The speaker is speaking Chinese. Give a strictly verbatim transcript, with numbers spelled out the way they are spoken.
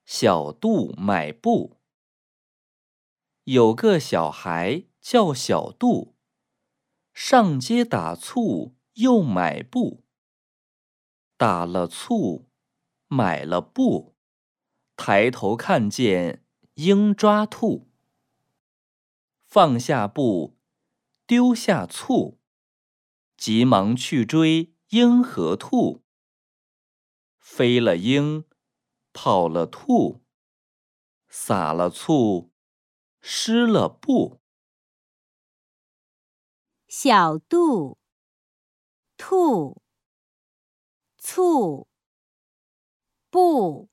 小杜买布。有个小孩叫小杜，上街打醋又买布。打了醋，买了布，抬头看见鹰抓兔。放下布，丢下醋，急忙去追鹰和兔。飞了鹰，跑了兔，洒了醋，湿了布。 小杜，兔，醋，布。